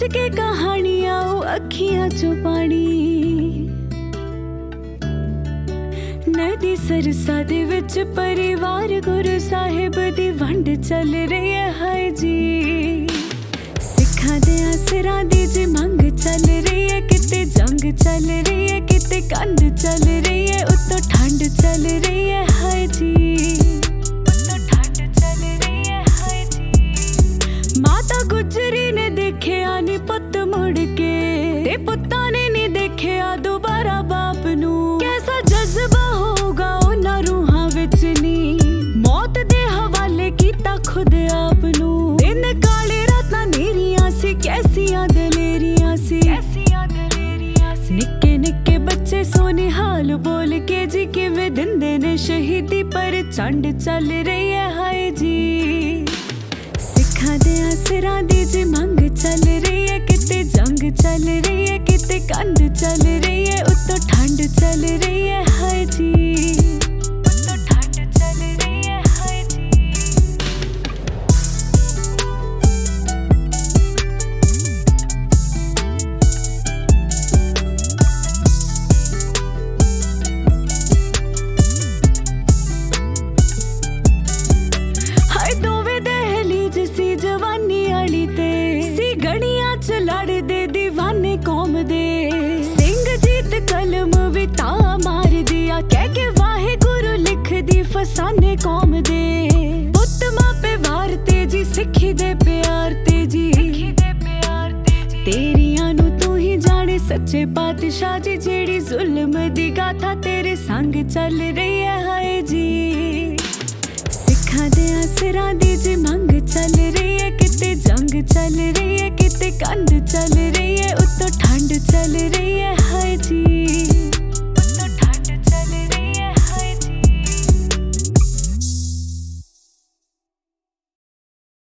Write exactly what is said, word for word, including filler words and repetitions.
के कहानियां अखियां चो पानी नदी सरसा दे विच परिवार गुरु साहिब दी वंड चल रही है हाय जी सिखां दे आसरां दी जी मंग चल रही है किते जंग चल रही है किते कंध चल रही है उत्तों ठंड चल रही है हाय जी उत्तों ठंड चल रही है हाय जी माता गुजरी ने देखिया नी पुत मुड़ के ते पुत्तां ने नी देखिया दोबारा बाप नू कैसा जज्बा होगा उन्हां रूहां विच नी मौत दे हवाले कीता खुद आप नू दिन काले रातां नेरियां सी कैसियां दलेरियां सी कैसियां दलेरियां सी निक्के निक्के बच्चे सोने हाल बोल के जी किवें दिंदे ने शहीदी पर चंड चल रही है हाय जी सिखां दे आसरां दी जी मंग चल रही है किते जंग चल रही है किते कंध चल रही है उत्तों ठंड चल रही है हाय जी उत्तों ठंड चल रही है हाय जी हाय दोवे दहलीज सी जवानी आली ते सी गड़ियां च लड़दे दीवाने कौम दे सिंह जीत कलम विता मार दिया कह के वाहे गुरु लिख दी फसाने कौम दे पुत मापे वार ते जी सिखी दे प्यार ते जी तेरियां नू तू ही जाने सच्चे पातशाह जी जेड़ी जुल्म दी गाथा तेरे संग चल रही है हाय जी सिखां दे आसरां दी जी मंग चल रही है किते जंग चल रही